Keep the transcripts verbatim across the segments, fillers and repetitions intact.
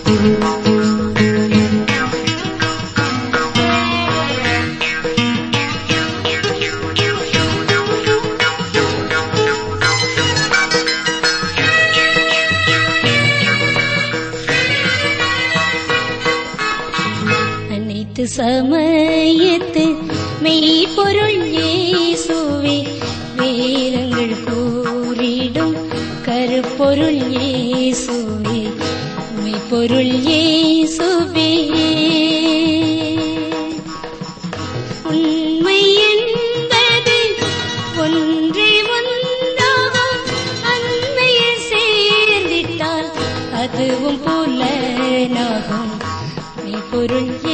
சமயத்து மெய்ப்பொருள் இயேசுவே, வேதங்கள் கூறிடும் கருப்பொருள் இயேசுவே, மெய்ப்பொருள் இயேசுவே. உண்மை என்பது ஒன்றே ஒன்றாகும், அண்மையில் சேர்ந்திட்டால் அதுவும் புலனாகும், மெய்ப்பொருள் இயேசுவே.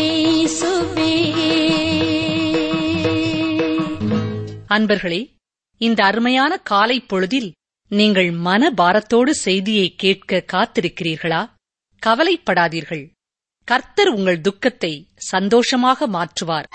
அன்பர்களே, இந்த அருமையான காலை பொழுதில் நீங்கள் மன பாரத்தோடு செய்தியை கேட்க காத்திருக்கிறீர்களா? கவலைப்படாதீர்கள், கர்த்தர் உங்கள் துக்கத்தை சந்தோஷமாக மாற்றுவார்.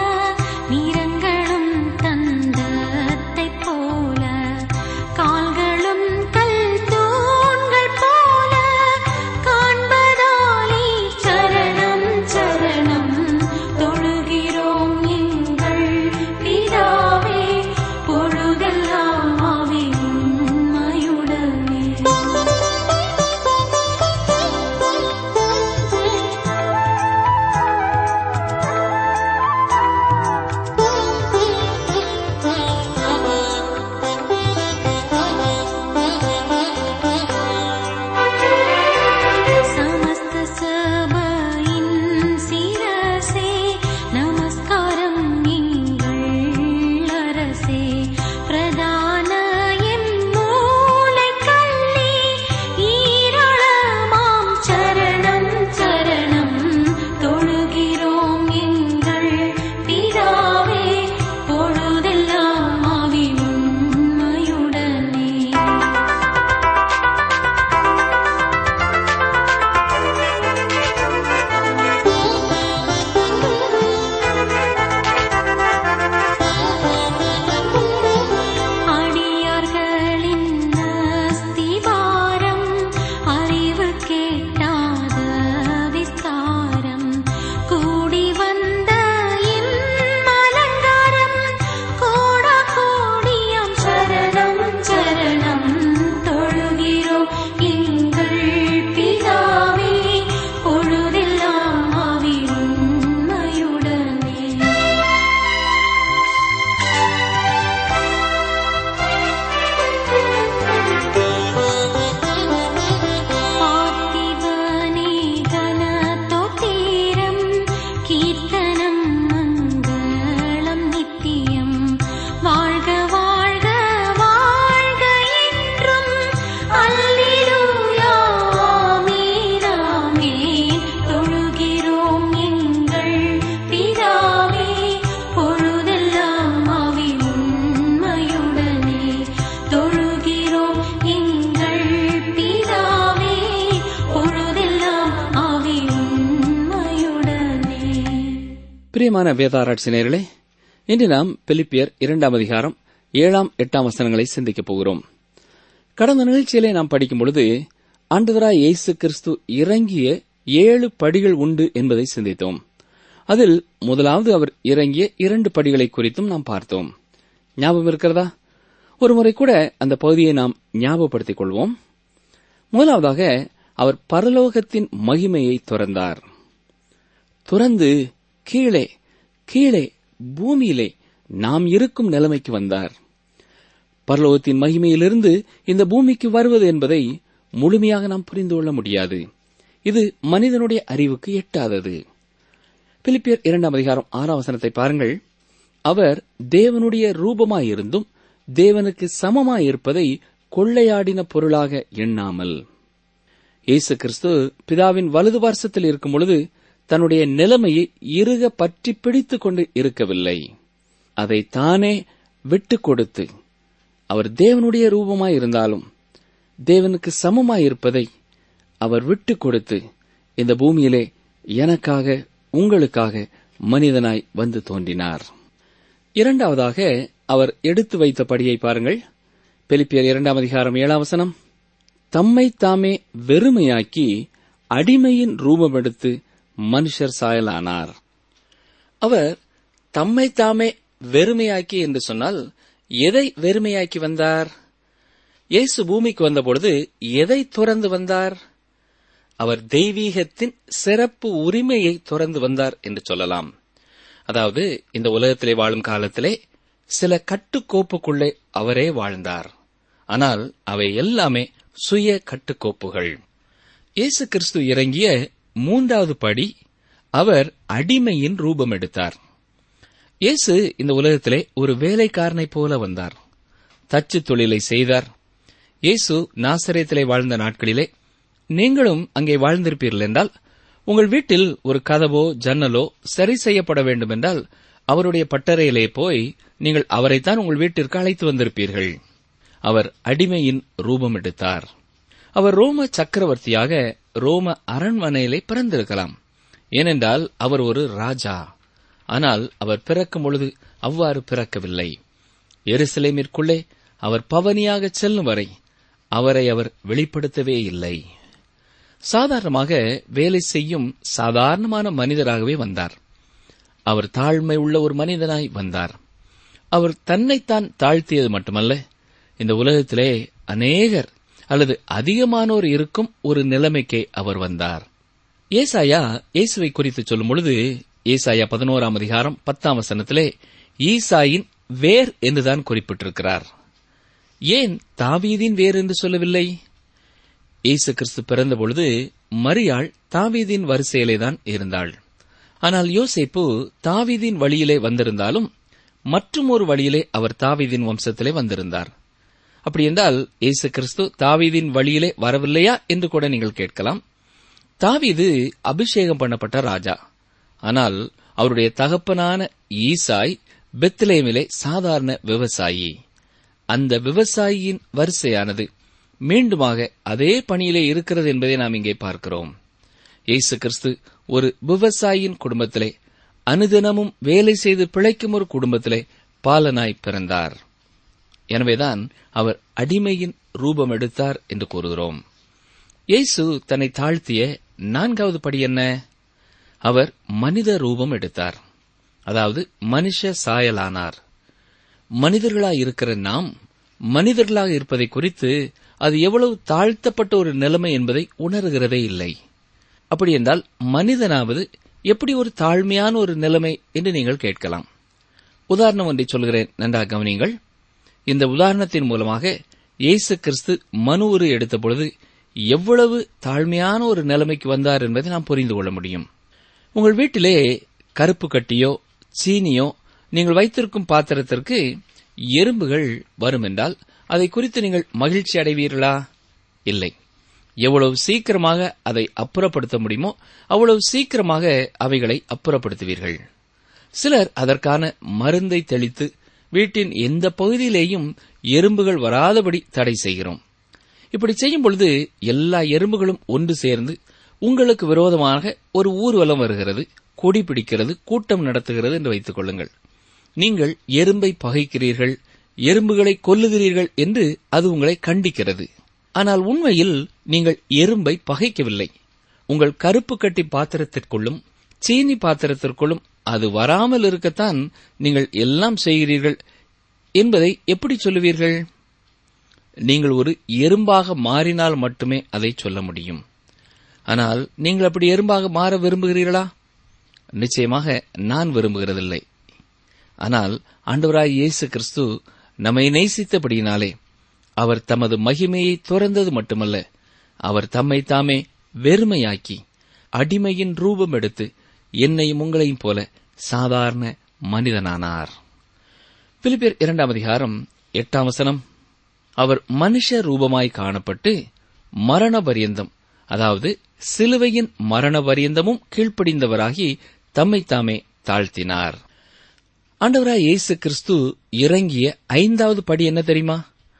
கால்கள் பிரியமான வேதாராய்ச்சி நேயர்களே, இன்று நாம் பிலிப்பியர் இரண்டாம் அதிகாரம் ஏழாம் எட்டாம் வசனங்களை சிந்திக்கப் போகிறோம். கடந்த நிகழ்ச்சியிலே நாம் படிக்கும் பொழுது ஆண்டவராய் இயேசு கிறிஸ்து இறங்கிய ஏழு படிகள் உண்டு என்பதை சிந்தித்தோம். அதில் முதலாவது அவர் இறங்கிய இரண்டு படிகளை குறித்தும் நாம் பார்த்தோம். ஞாபகம் இருக்கிறதா? ஒருமுறை கூட அந்த பகுதியை நாம் ஞாபகப்படுத்திக் கொள்வோம். முதலாவதாக அவர் பரலோகத்தின் மகிமையை துறந்தார். துறந்து கீழே கீழே பூமியிலே நாம் இருக்கும் நிலைமைக்கு வந்தார். பரலோகத்தின் மகிமையிலிருந்து இந்த பூமிக்கு வருவது என்பதை முழுமையாக நாம் புரிந்து கொள்ள முடியாது. இது மனிதனுடைய அறிவுக்கு எட்டாதது. பிலிப்பியர் இரண்டாம் அதிகாரம் ஆறாம் வசனத்தை பாருங்கள். அவர் தேவனுடைய ரூபமாயிருந்தும் தேவனுக்கு சமமாயிருப்பதை கொள்ளையாடின பொருளாக எண்ணாமல். இயேசு கிறிஸ்து பிதாவின் வலது பார்சத்தில் இருக்கும் பொழுது தன்னுடைய நிலைமையை இறுக பற்றி பிடித்துக் கொண்டு இருக்கவில்லை. அதை தானே விட்டுக் கொடுத்து, அவர் தேவனுடைய ரூபமாயிருந்தாலும் தேவனுக்கு சமமாயிருப்பதை அவர் விட்டுக் கொடுத்து இந்த பூமியிலே எனக்காக உங்களுக்காக மனிதனாய் வந்து தோன்றினார். இரண்டாவதாக அவர் எடுத்து வைத்த படியை பாருங்கள். பிலிப்பியர் இரண்டாம் அதிகாரம் ஏழாம் வசனம். தம்மை தாமே வெறுமையாக்கி அடிமையின் ரூபம் எடுத்து மனுஷர் சாயலானார். அவர் தம்மை தாமே வெறுமையாக்கி என்று சொன்னால் எதை வெறுமையாக்கி வந்தார்? இயேசு பூமிக்கு வந்தபொழுது எதை துறந்து வந்தார்? அவர் தெய்வீகத்தின் சிறப்பு உரிமையை துறந்து வந்தார் என்று சொல்லலாம். அதாவது இந்த உலகத்திலே வாழும் காலத்திலே சில கட்டுக்கோப்புக்குள்ளே அவரே வாழ்ந்தார். ஆனால் அவை எல்லாமே சுய கட்டுக்கோப்புகள். இயேசு கிறிஸ்து இறங்கிய மூன்றாவது படி, அவர் அடிமையின் ரூபம் எடுத்தார். இயேசு இந்த உலகத்திலே ஒரு வேலைக்காரனைப் போல வந்தார். தச்சு தொழிலை செய்தார். இயேசு நாசரேத்திலே வாழ்ந்த நாட்களிலே நீங்களும் அங்கே வாழ்ந்திருப்பீர்கள் என்றால், உங்கள் வீட்டில் ஒரு கதவோ ஜன்னலோ சரி செய்யப்பட வேண்டும் என்றால் அவருடைய பட்டறையிலே போய் நீங்கள் அவரைத்தான் உங்கள் வீட்டிற்கு அழைத்து வந்திருப்பீர்கள். அவர் அடிமையின் ரூபம் எடுத்தார். அவர் ரோம சக்கரவர்த்தியாக ரோம அரண்மனையிலே பிறந்திருக்கலாம். ஏனென்றால் அவர் ஒரு ராஜா. ஆனால் அவர் பிறக்கும் பொழுது அவ்வாறு பிறக்கவில்லை. எருசலேமிற்குள்ளே அவர் பவனியாக செல்லும் வரை அவரை அவர் வெளிப்படுத்தவே இல்லை. சாதாரணமாக வேலை செய்யும் சாதாரணமான மனிதராகவே வந்தார். அவர் தாழ்மை உள்ள ஒரு மனிதனாய் வந்தார். அவர் தன்னைத்தான் தாழ்த்தியது மட்டுமல்ல, இந்த உலகத்திலே அநேகர் அல்லது அதிகமானோர் இருக்கும் ஒரு நிலைமைக்கே அவர் வந்தார். ஏசாயா இயேசுவை குறித்து சொல்லும் பொழுது, ஏசாயா பதினோராம் அதிகாரம் பத்தாம் வசனத்திலே ஈசாயின் வேர் என்றுதான் குறிப்பிட்டிருக்கிறார். ஏன் தாவீதின் வேர் என்று சொல்லவில்லை? இயேசு கிறிஸ்து பிறந்தபொழுது மரியாள் தாவீதின் வரிசையிலேதான் இருந்தாள். ஆனால் யோசேப்பு தாவீதின் வழியிலே வந்திருந்தாலும் மற்றும் ஒரு வழியிலே அவர் தாவீதின் வம்சத்திலே வந்திருந்தார். அப்படி என்றால் இயேசு கிறிஸ்து தாவீதின் வழியிலே வரவில்லையா என்று கூட நீங்கள் கேட்கலாம். தாவீது அபிஷேகம் பண்ணப்பட்ட ராஜா. ஆனால் அவருடைய தகப்பனான ஈசாய் பெத்லேமிலே சாதாரண விவசாயி. அந்த விவசாயியின் வரிசையானது மீண்டுமாக அதே பணியிலே இருக்கிறது என்பதை நாம் இங்கே பார்க்கிறோம். இயேசு கிறிஸ்து ஒரு விவசாயியின் குடும்பத்திலே, அனுதினமும் வேலை செய்து பிழைக்கும் ஒரு குடும்பத்திலே பாலனாய் பிறந்தார். எனவேதான் அவர் அடிமையின் ரூபம் எடுத்தார் என்று கூறுகிறோம். இயேசு தன்னை தாழ்த்திய நான்காவது படி என்ன? அவர் மனித ரூபம் எடுத்தார். அதாவது மனுஷ சாயலானார். மனிதர்களாயிருக்கிற நாம் மனிதர்களாக இருப்பதை குறித்து அது எவ்வளவு தாழ்த்தப்பட்ட ஒரு நிலைமை என்பதை உணர்கிறதே இல்லை. அப்படி என்றால் மனிதனாவது எப்படி ஒரு தாழ்மையான ஒரு நிலைமை என்று நீங்கள் கேட்கலாம். உதாரணம் ஒன்றை சொல்கிறேன், நன்றாக கவனியுங்கள். இந்த உதாரணத்தின் மூலமாக இயேசு கிறிஸ்து மனு உரு எடுத்த பொழுது எவ்வளவு தாழ்மையான ஒரு நிலைமைக்கு வந்தார் என்பதை நாம் புரிந்து கொள்ள முடியும். உங்கள் வீட்டிலே கருப்பு கட்டியோ சீனியோ நீங்கள் வைத்திருக்கும் பாத்திரத்திற்கு எறும்புகள் வரும் என்றால் அதை குறித்து நீங்கள் மகிழ்ச்சி அடைவீர்களா? இல்லை. எவ்வளவு சீக்கிரமாக அதை அப்புறப்படுத்த முடியுமோ அவ்வளவு சீக்கிரமாக அவைகளை அப்புறப்படுத்துவீர்கள். சிலர் அதற்கான மருந்தை தெளித்து வீட்டின் எந்த பகுதியிலேயும் எறும்புகள் வராதபடி தடை செய்கிறோம். இப்படி செய்யும் பொழுது எல்லா எறும்புகளும் ஒன்று சேர்ந்து உங்களுக்கு விரோதமாக ஒரு ஊர்வலம் வருகிறது, கொடி பிடிக்கிறது, கூட்டம் நடத்துகிறது என்று வைத்துக் கொள்ளுங்கள். நீங்கள் எறும்பை பகைக்கிறீர்கள், எறும்புகளை கொல்லுகிறீர்கள் என்று அது உங்களை கண்டிக்கிறது. ஆனால் உண்மையில் நீங்கள் எறும்பை பகைக்கவில்லை. உங்கள் கருப்பு கட்டி பாத்திரத்திற்குள்ளும் சீனி பாத்திரத்திற்குள்ளும் அது வராமல் இருக்கத்தான் நீங்கள் எல்லாம் செய்கிறீர்கள் என்பதை எப்படி சொல்லுவீர்கள்? நீங்கள் ஒரு எறும்பாக மாறினால் மட்டுமே அதை சொல்ல முடியும். ஆனால் நீங்கள் அப்படி எறும்பாக மாற விரும்புகிறீர்களா? நிச்சயமாக நான் விரும்புகிறதில்லை. ஆனால் ஆண்டவராய் இயேசு கிறிஸ்து நம்மை நேசித்தபடியினாலே அவர் தமது மகிமையை துறந்தது மட்டுமல்ல, அவர் தம்மை தாமே வெறுமையாக்கி அடிமையின் ரூபம் எடுத்து என்னையும் உங்களையும் போல சாதாரண மனிதனானார். பிலிப்பியர் இரண்டாம் அதிகாரம் எட்டாம் வசனம், அவர் மனுஷ ரூபமாய் காணப்பட்டு மரண பரியந்தம், அதாவது சிலுவையின் மரண பரியந்தமும் கீழ்ப்படிந்தவராகி தம்மைத்தாமே தாழ்த்தினார். ஆண்டவராய் இயேசு கிறிஸ்து இறங்கிய ஐந்தாவது படி என்ன தெரியுமா?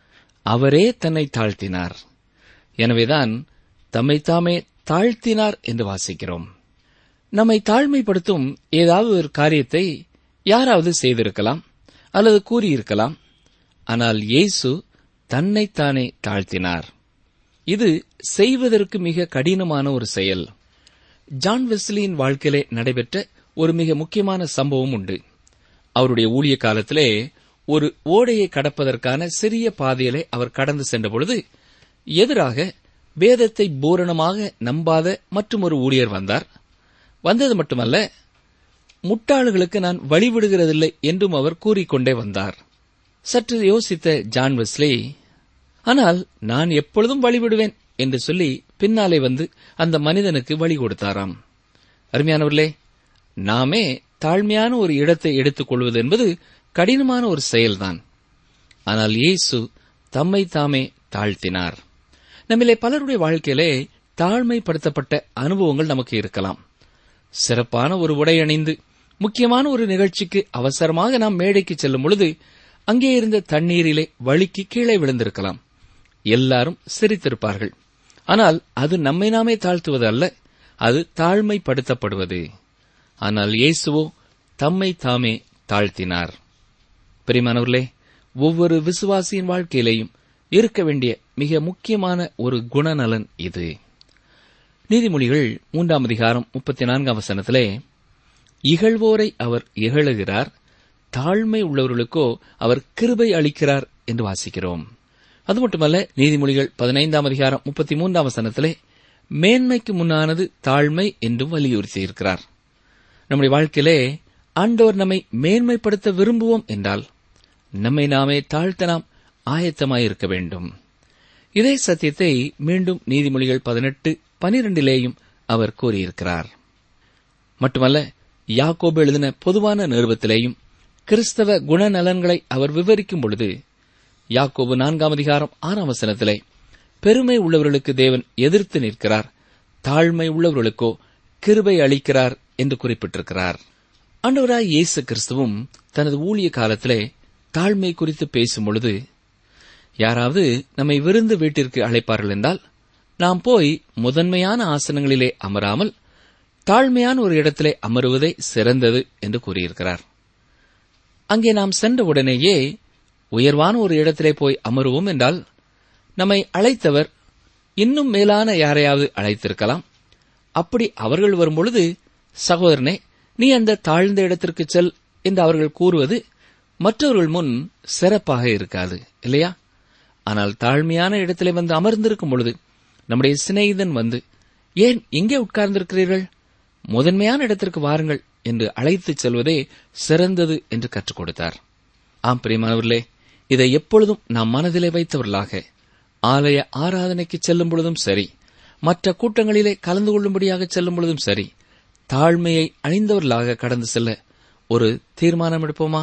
அவரே தன்னை தாழ்த்தினார். எனவேதான் தம்மைத்தாமே தாழ்த்தினார் என்று வாசிக்கிறோம். நம்மை தாழ்மைப்படுத்தும் ஏதாவது ஒரு காரியத்தை யாராவது செய்திருக்கலாம் அல்லது கூறியிருக்கலாம். ஆனால் இயேசு தன்னைத்தானே தாழ்த்தினார். இது செய்வதற்கு மிக கடினமான ஒரு செயல். ஜான் வெஸ்லியின் வாழ்க்கையிலே நடைபெற்ற ஒரு மிக முக்கியமான சம்பவம் உண்டு. அவருடைய ஊழிய காலத்திலே ஒரு ஓடையை கடப்பதற்கான சிறிய பாதையிலே அவர் கடந்து சென்றபொழுது எதிராக வேதத்தை பூரணமாக நம்பாத மற்றும் ஒரு ஊழியர் வந்தார். வந்தது மட்டுமல்ல, முட்டாள்களுக்கு நான் வழிவிடுகிறதில்லை என்றும் அவர் கூறிக்கொண்டே வந்தார். சற்று யோசித்த ஜான் வெஸ்லி, ஆனால் நான் எப்பொழுதும் வழிவிடுவேன் என்று சொல்லி பின்னாலே வந்து அந்த மனிதனுக்கு வழி கொடுத்தாராம். அருமையானவர்களே, நாமே தாழ்மையான ஒரு இடத்தை எடுத்துக் கொள்வது என்பது கடினமான ஒரு செயல்தான். ஆனால் இயேசு தம்மை தாமே தாழ்த்தினார். நம்மிலே பலருடைய வாழ்க்கையிலே தாழ்மைப்படுத்தப்பட்ட அனுபவங்கள் நமக்கு இருக்கலாம். சிறப்பான ஒரு உடை அணிந்து முக்கியமான ஒரு நிகழ்ச்சிக்கு அவசரமாக நாம் மேடைக்கு செல்லும் பொழுது அங்கே இருந்த தண்ணீரிலே வழுக்கி கீழே விழுந்திருக்கலாம். எல்லாரும் சிரித்திருப்பார்கள். ஆனால் அது நம்மை நாமே தாழ்த்துவது அல்ல, அது தாழ்மைப்படுத்தப்படுவது. ஆனால் இயேசுவோ தம்மை தாமே தாழ்த்தினார். பிரியமானவர்களே, ஒவ்வொரு விசுவாசியின் வாழ்க்கையிலேயும் இருக்க வேண்டிய மிக முக்கியமான ஒரு குணநலன் இது. நீதிமொழிகள் மூன்றாம் அதிகாரம் முப்பத்தி நான்காம் வசனத்திலே, இகழ்வோரை அவர் இகழுகிறார், தாழ்மை உள்ளவர்களுக்கோ அவர் கிருபை அளிக்கிறார் என்று வாசிக்கிறோம். அது மட்டுமல்ல, நீதிமொழிகள் பதினைந்தாம் அதிகாரம் முப்பத்தி மூன்றாம் வசனத்திலே மேன்மைக்கு முன்னானது தாழ்மை என்றும் வலியுறுத்தியிருக்கிறார். நம்முடைய வாழ்க்கையிலே ஆண்டவர் நம்மை மேன்மைப்படுத்த விரும்புவோம் என்றால் நம்மை நாமே தாழ்த்த நாம் ஆயத்தமாயிருக்க வேண்டும். இதே சத்தியத்தை மீண்டும் நீதிமொழிகள் பதினெட்டு பனிரெண்டிலேயும் அவர் கூறியிருக்கிறார். மட்டுமல்ல, யாக்கோபு எழுதின பொதுவான நிருபத்திலேயும் கிறிஸ்தவ குணநலன்களை அவர் விவரிக்கும் பொழுது யாக்கோபு நான்காம் அதிகாரம் ஆறாம் வசனத்திலே பெருமை உள்ளவர்களுக்கு தேவன் எதிர்த்து நிற்கிறார், தாழ்மை உள்ளவர்களுக்கோ கிருபை அளிக்கிறார் என்று குறிப்பிட்டிருக்கிறார். ஆண்டவராய் இயேசு கிறிஸ்துவும் தனது ஊழிய காலத்திலே தாழ்மை குறித்து பேசும் பொழுது, யாராவது நம்மை விருந்து வீட்டிற்கு அழைப்பார்கள் என்றால் நாம் போய் முதன்மையான ஆசனங்களிலே அமராமல் தாழ்மையான ஒரு இடத்திலே அமருவதே சிறந்தது என்று கூறியிருக்கிறார். அங்கே நாம் சென்ற உடனேயே உயர்வான ஒரு இடத்திலே போய் அமருவோம் என்றால் நம்மை அழைத்தவர் இன்னும் மேலான யாரையாவது அழைத்திருக்கலாம். அப்படி அவர்கள் வரும்பொழுது, சகோதரனே, நீ அந்த தாழ்ந்த இடத்திற்கு செல் என்று அவர்கள் கூறுவது மற்றவர்கள் முன் சிறப்பாக இருக்காது, இல்லையா? ஆனால் தாழ்மையான இடத்திலே வந்து அமர்ந்திருக்கும் பொழுது நம்முடைய சிநேகிதன் வந்து, ஏன் இங்கே உட்கார்ந்திருக்கிறீர்கள், முதன்மையான இடத்திற்கு வாருங்கள் என்று அழைத்துச் செல்வதே சிறந்தது என்று கற்றுக் கொடுத்தார். ஆம் பிரியமானவர்களே, இதை எப்பொழுதும் நாம் மனதிலே வைத்தவர்களாக ஆலய ஆராதனைக்கு செல்லும் பொழுதும் சரி, மற்ற கூட்டங்களிலே கலந்து கொள்ளும்படியாக செல்லும் பொழுதும் சரி, தாழ்மையை அணிந்தவர்களாக கடந்து செல்ல ஒரு தீர்மானம் எடுப்போமா?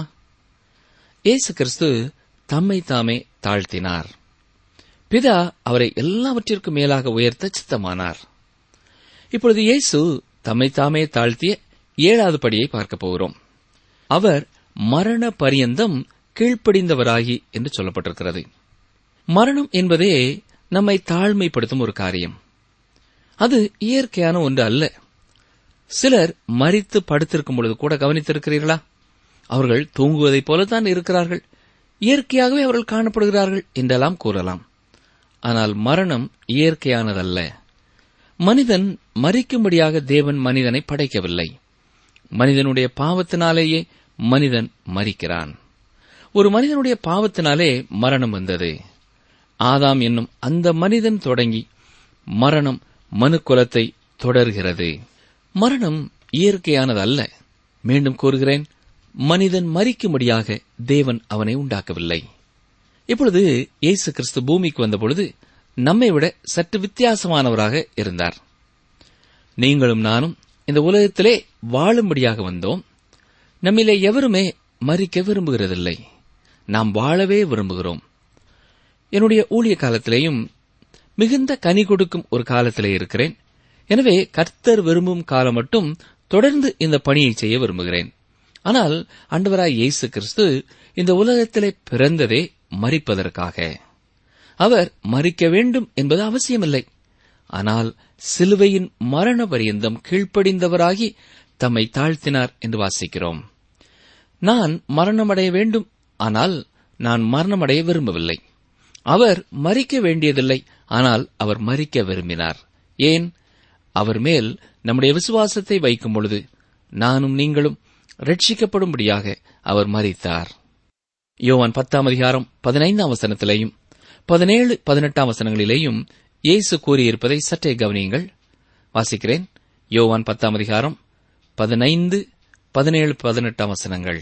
இயேசு கிறிஸ்து தம்மை தாமே தாழ்த்தினார். பிதா அவரை எல்லாவற்றிற்கும் மேலாக உயர்த்த சித்தமானார். இப்பொழுது இயேசு தம்மை தாமே தாழ்த்திய ஏழாவது படியை பார்க்கப் போகிறோம். அவர் மரண பரியந்தம் கீழ்ப்படிந்தவராகி என்று சொல்லப்பட்டிருக்கிறது. மரணம் என்பதே நம்மை தாழ்மைப்படுத்தும் ஒரு காரியம். அது இயற்கையான ஒன்று அல்ல. சிலர் மரித்து படுத்திருக்கும் பொழுது கூட கவனித்திருக்கிறீர்களா? அவர்கள் தூங்குவதைப் போலத்தான் இருக்கிறார்கள், இயற்கையாகவே அவர்கள் காணப்படுகிறார்கள் என்றெல்லாம் கூறலாம். ஆனால் மரணம் இயற்கையானதல்ல. மனிதன் மரிக்கும்படியாக தேவன் மனிதனை படைக்கவில்லை. மனிதனுடைய பாவத்தினாலேயே மனிதன் மரிக்கிறான். ஒரு மனிதனுடைய பாவத்தினாலே மரணம் வந்தது. ஆதாம் என்னும் அந்த மனிதன் தொடங்கி மரணம் மனுக்குலத்தை தொடர்கிறது. மரணம் இயற்கையானதல்ல. மீண்டும் கூறுகிறேன், மனிதன் மரிக்கும்படியாக தேவன் அவனை உண்டாக்கவில்லை. இப்பொழுது இயேசு கிறிஸ்து பூமிக்கு வந்தபொழுது நம்மை விட சற்று வித்தியாசமானவராக இருந்தார். நீங்களும் நானும் இந்த உலகத்திலே வாழும்படியாக வந்தோம். நம்மிலே எவருமே மரிக்க விரும்புகிறதில்லை. நாம் வாழவே விரும்புகிறோம். என்னுடைய ஊழிய காலத்திலேயும் மிகுந்த கனி கொடுக்கும் ஒரு காலத்திலே இருக்கிறேன். எனவே கர்த்தர் விரும்பும் காலம் மட்டும் தொடர்ந்து இந்த பணியை செய்ய விரும்புகிறேன். ஆனால் ஆண்டவராய் இயேசு கிறிஸ்து இந்த உலகத்திலே பிறந்ததே மரிப்பதற்காக. அவர் மரிக்க வேண்டும் என்பது அவசியமில்லை. ஆனால் சிலுவையின் மரண பரியந்தம் கீழ்ப்படிந்தவராகி தம்மை தாழ்த்தினார் என்று வாசிக்கிறோம். நான் மரணமடைய வேண்டும், ஆனால் நான் மரணமடைய விரும்பவில்லை. அவர் மரிக்க வேண்டியதில்லை, ஆனால் அவர் மரிக்க விரும்பினார். ஏன்? அவர் மேல் நம்முடைய விசுவாசத்தை வைக்கும் பொழுது நானும் நீங்களும் ரட்சிக்கப்படும்படியாக அவர் மரித்தார். யோவான் பத்தாம் அதிகாரம் பதினைந்தாம் வசனத்திலேயும் பதினேழு பதினெட்டாம் வசனங்களிலேயும் இயேசு கூறியிருப்பதை சற்றே கவனியுங்கள். வாசிக்கிறேன். யோவான் பத்தாம் அதிகாரம் பதினைந்து பதினேழு பதினெட்டாம் வசனங்கள்.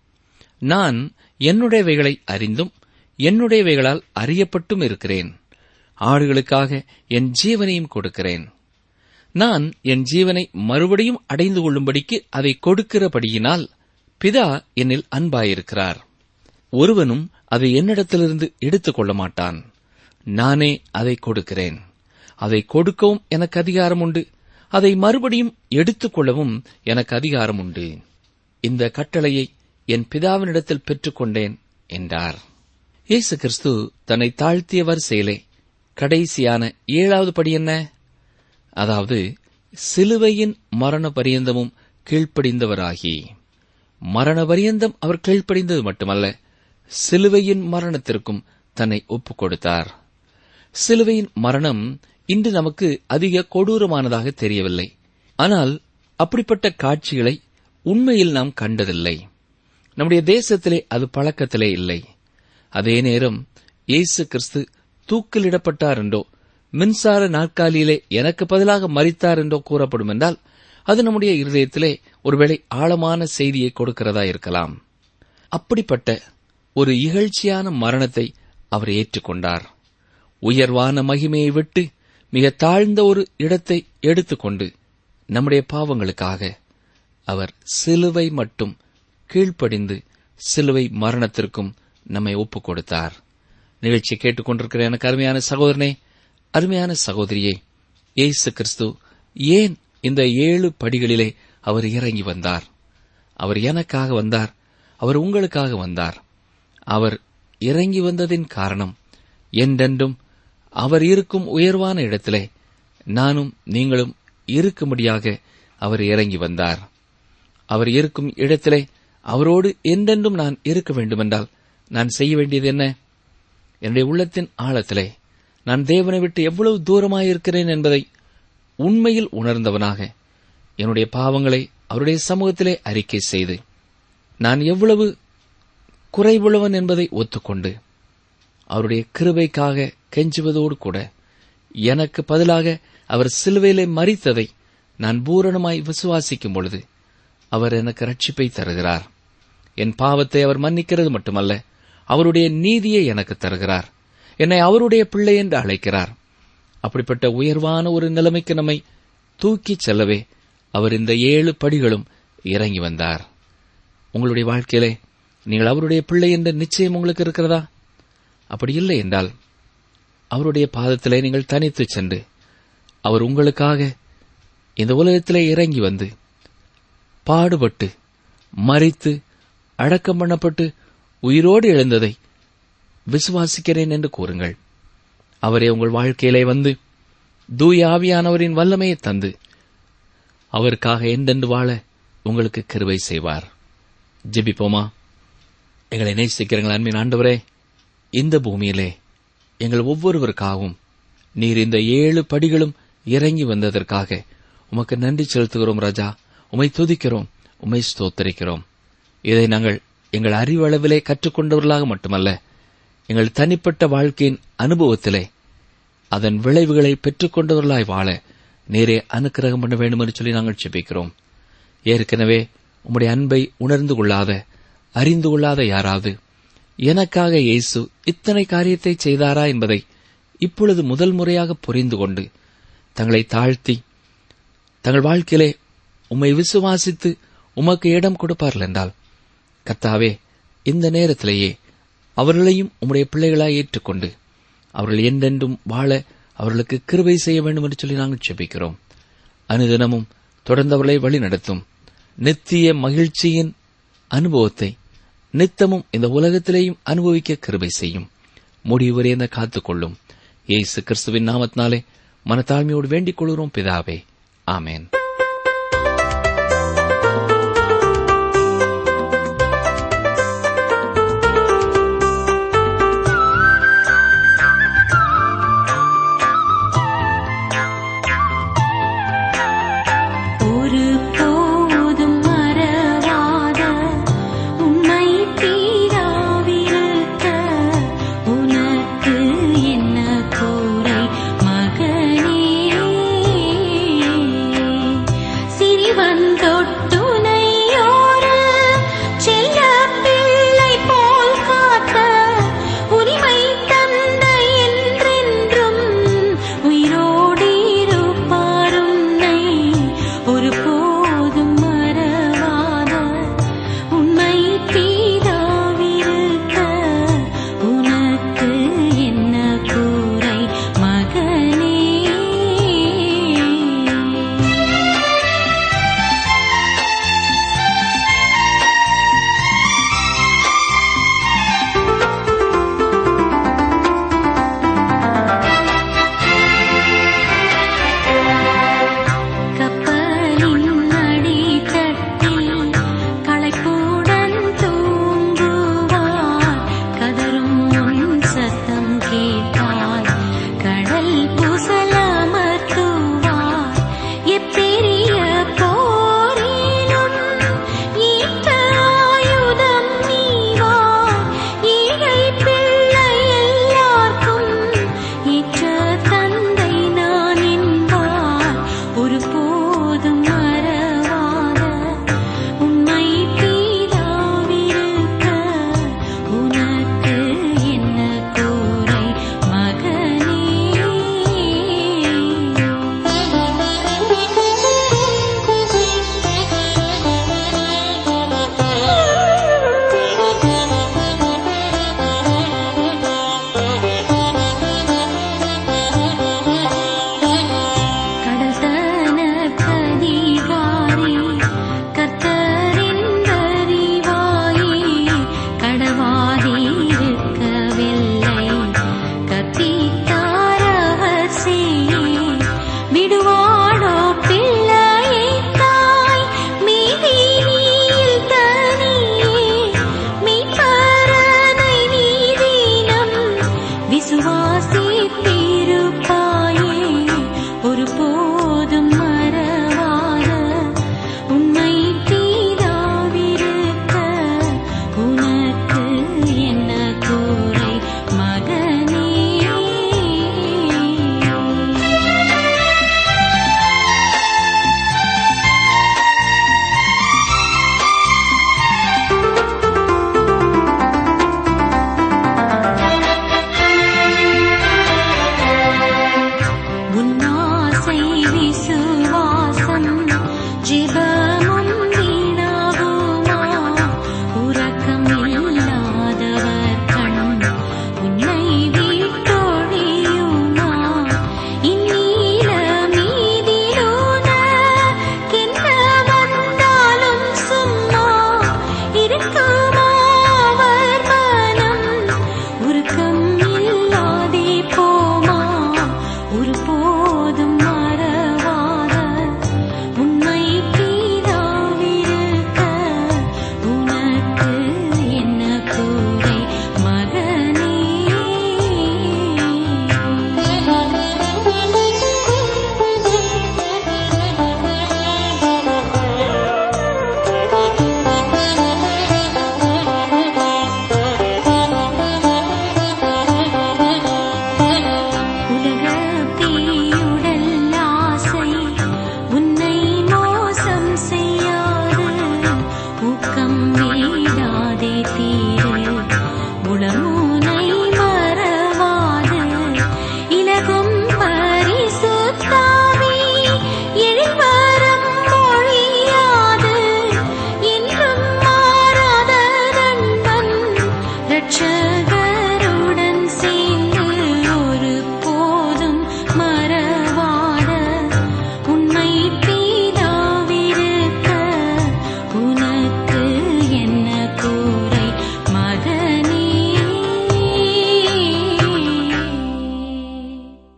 நான் என்னுடையவைகளை அறிந்தும் என்னுடையவைகளால் அறியப்பட்டும் இருக்கிறேன். ஆடுகளுக்காக என் ஜீவனையும் கொடுக்கிறேன். நான் என் ஜீவனை மறுபடியும் அடைந்து கொள்ளும்படிக்கு அதை கொடுக்கிறபடியினால் பிதா என்னில் அன்பாயிருக்கிறார். ஒருவனும் அதை என்னிடத்திலிருந்து எடுத்துக் கொள்ள மாட்டான். நானே அதை கொடுக்கிறேன். அதை கொடுக்கவும் எனக்கு அதிகாரம் உண்டு. அதை மறுபடியும் எடுத்துக் கொள்ளவும் எனக்கு அதிகாரம் உண்டு. இந்த கட்டளையை என் பிதாவினிடத்தில் பெற்றுக் கொண்டேன் என்றார். இயேசு கிறிஸ்து தன்னை தாழ்த்திய வரிசையிலே கடைசியான ஏழாவது படி என்ன? அதாவது சிலுவையின் மரண பரியந்தமும் கீழ்ப்படிந்தவராகி. மரண பரியந்தம் அவர் கீழ்ப்படிந்தது மட்டுமல்ல, சிலுவையின் மரணத்திற்கும் தன்னை ஒப்புக் கொடுத்தார். சிலுவையின் மரணம் இன்று நமக்கு அதிக கொடூரமானதாக தெரியவில்லை. ஆனால் அப்படிப்பட்ட காட்சிகளை உண்மையில் நாம் கண்டதில்லை. நம்முடைய தேசத்திலே அது பழக்கத்திலே இல்லை. அதே நேரம் இயேசு கிறிஸ்து தூக்கிலிடப்பட்டார் என்றோ மின்சார நாற்காலியிலே எனக்கு பதிலாக மரித்தார் என்றோ கூறப்படும் என்றால் அது நம்முடைய இருதயத்திலே ஒருவேளை ஆழமான செய்தியை கொடுக்கிறதா இருக்கலாம். அப்படிப்பட்ட ஒரு இகழ்ச்சியான மரணத்தை அவர் ஏற்றுக்கொண்டார். உயர்வான மகிமையை விட்டு மிக தாழ்ந்த ஒரு இடத்தை எடுத்துக்கொண்டு நம்முடைய பாவங்களுக்காக அவர் சிலுவை மட்டும் கீழ்ப்படிந்து சிலுவை மரணத்திற்கும் நம்மை ஒப்புக் கொடுத்தார். நிகழ்ச்சியை கேட்டுக்கொண்டிருக்கிற எனக்கு அருமையான சகோதரனே, அருமையான சகோதரியே, இயேசு கிறிஸ்து ஏன் இந்த ஏழு படிகளிலே அவர் இறங்கி வந்தார்? அவர் எனக்காக வந்தார். அவர் உங்களுக்காக வந்தார். அவர் இறங்கி வந்ததின் காரணம் என்றென்றும் அவர் இருக்கும் உயர்வான இடத்திலே நானும் நீங்களும் இருக்கும்படியாக அவர் இறங்கி வந்தார். அவர் இருக்கும் இடத்திலே அவரோடு என்றென்றும் நான் இருக்க வேண்டுமென்றால் நான் செய்ய வேண்டியது என்ன? என்னுடைய உள்ளத்தின் ஆழத்திலே நான் தேவனை விட்டு எவ்வளவு தூரமாயிருக்கிறேன் என்பதை உண்மையில் உணர்ந்தவனாக என்னுடைய பாவங்களை அவருடைய சமூகத்திலே அறிக்கை செய்து நான் எவ்வளவு குறைவுள்ளவன் என்பதை ஒத்துக்கொண்டு அவருடைய கிருபைக்காக கெஞ்சுவதோடு கூட எனக்கு பதிலாக அவர் சிலுவையிலே மரித்ததை நான் பூரணமாய் விசுவாசிக்கும் பொழுது அவர் எனக்கு ரட்சிப்பை தருகிறார். என் பாவத்தை அவர் மன்னிக்கிறது மட்டுமல்ல, அவருடைய நீதியை எனக்கு தருகிறார். என்னை அவருடைய பிள்ளை என்று அழைக்கிறார். அப்படிப்பட்ட உயர்வான ஒரு நிலைமைக்கு நம்மை தூக்கிச் செல்லவே அவர் இந்த ஏழு படிகளும் இறங்கி வந்தார். உங்களுடைய வாழ்க்கையிலே நீங்கள் அவருடைய பிள்ளை என்ற நிச்சயம் உங்களுக்கு இருக்கிறதா? அப்படி இல்லை என்றால் அவருடைய பாதத்திலே நீங்கள் தனித்து சென்று அவர் உங்களுக்காக இந்த உலகத்திலே இறங்கி வந்து பாடுபட்டு மரித்து அடக்கம் பண்ணப்பட்டு உயிரோடு எழுந்ததை விசுவாசிக்கிறேன் என்று கூறுங்கள். அவரே உங்கள் வாழ்க்கையிலே வந்து தூய ஆவியானவரின் வல்லமையை தந்து அவருக்காக என்றென்று வாழ உங்களுக்கு கிருபை செய்வார். ஜெபிப்போமா. எங்களை நேசிக்கிறீர்கள் அன்பின் ஆண்டவரே, இந்த பூமியிலே எங்கள் ஒவ்வொருவருக்காகவும் நீர் இந்த ஏழு படிகளும் இறங்கி வந்ததற்காக உமக்கு நன்றி செலுத்துகிறோம் ராஜா. உமை துதிக்கிறோம், உமை ஸ்தோத்தரிக்கிறோம். இதை நாங்கள் எங்கள் அறிவளவிலே கற்றுக்கொண்டவர்களாக மட்டுமல்ல, எங்கள் தனிப்பட்ட வாழ்க்கையின் அனுபவத்திலே அதன் விளைவுகளை பெற்றுக்கொண்டவர்களாய் வாழ நேரே அனுக்கிரகம் பண்ண வேண்டும் என்று சொல்லி நாங்கள் ஜெபிக்கிறோம். ஏற்கனவே உம்முடைய அன்பை உணர்ந்து கொள்ளாத, அறிந்து கொள்ளாத யாராவது எனக்காக இயேசு இத்தனை காரியத்தை செய்தாரா என்பதை இப்பொழுது முதல் முறையாக புரிந்து கொண்டு தங்களை தாழ்த்தி தங்கள் வாழ்க்கையிலே உம்மை விசுவாசித்து உமக்கு இடம் கொடுப்பார்கள் என்றால், கர்த்தாவே, இந்த நேரத்திலேயே அவர்களையும் உம்முடைய பிள்ளைகளாய் ஏற்றுக்கொண்டு அவர்கள் என்றென்றும் வாழ அவர்களுக்கு கிருபை செய்ய வேண்டும் என்று சொல்லி நாங்கள் ஜெபிக்கிறோம். அனுதினமும் தொடர்ந்து அவர்களை வழி நடத்தும் நித்திய மகிழ்ச்சியின் அனுபவத்தை நித்தமும் இந்த உலகத்திலேயும் அனுபவிக்க கிருபை செய்யும். முடிவுவரை என காத்துக்கொள்ளும். இயேசு கிறிஸ்துவின் நாமத்தினாலே மனத்தாழ்மையோடு வேண்டிக் கொள்கிறோம் பிதாவே, ஆமேன். என்ன கோரை மகனே,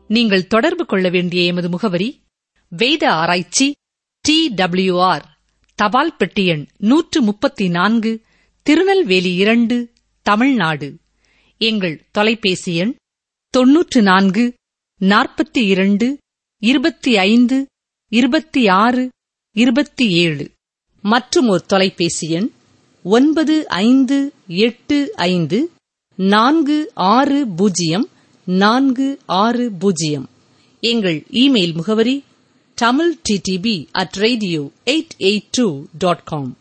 நீங்கள் தொடர்பு கொள்ள வேண்டிய எமது முகவரி: வேத ஆராய்ச்சி, டி டபிள்யூ ஆர், தபால் பெட்டி எண் நூற்று முப்பத்தி நான்கு, திருநெல்வேலி இரண்டு, தமிழ்நாடு. எங்கள் தொலைபேசி எண் தொன்னூற்று நான்கு நாற்பத்தி இரண்டு இருபத்தி ஐந்து இருபத்தி ஆறு இருபத்தி ஏழு. மற்றும் ஒரு தொலைபேசி எண் ஒன்பது ஐந்து எட்டு ஐந்து நான்கு ஆறு பூஜ்ஜியம் நான்கு ஆறு பூஜ்ஜியம். எங்கள் இமெயில் முகவரி Tamil DDP at radio eight eight two dot com.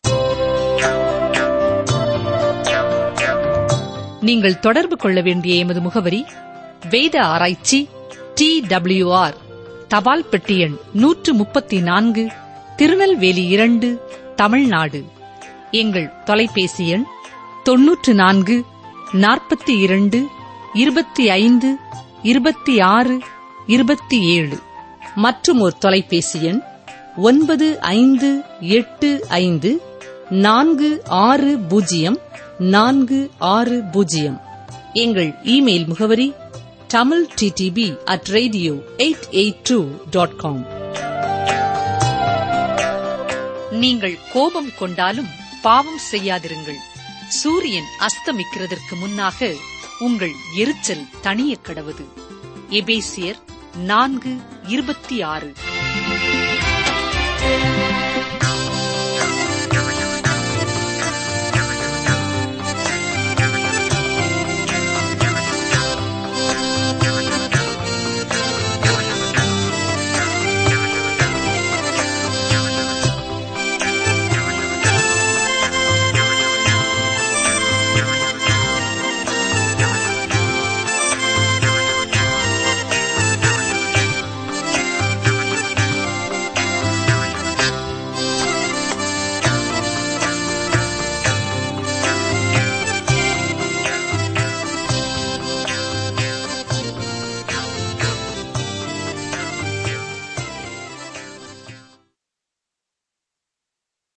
நீங்கள் தொடர்பு கொள்ள வேண்டிய எமது முகவரி: வேத ஆராய்ச்சி, டி டபிள்யூ ஆர், தபால் பெட்டி எண் நூற்று முப்பத்தி நான்கு, திருநெல்வேலி இரண்டு, தமிழ்நாடு. எங்கள் தொலைபேசி எண் தொன்னூற்று நான்கு நாற்பத்தி இரண்டு இருபத்தி ஐந்து இருபத்தி ஆறு இருபத்தி ஏழு. மற்றும் ஒரு தொலைபேசி எண் ஒன்பது ஐந்து எட்டு ஐந்து நான்கு ஆறு பூஜ்ஜியம் நான்கு ஆறு பூஜ்ஜியம். எங்கள் இமெயில் முகவரி Tamil DDP at radio eight eight two dot com. நீங்கள் கோபம் கொண்டாலும் பாவம் செய்யாதிருங்கள். சூரியன் அஸ்தமிக்கிறதற்கு முன்னாக உங்கள் எரிச்சல் தணியக் கடவது. எபேசியர் நான்கு இருபத்தி ஆறு.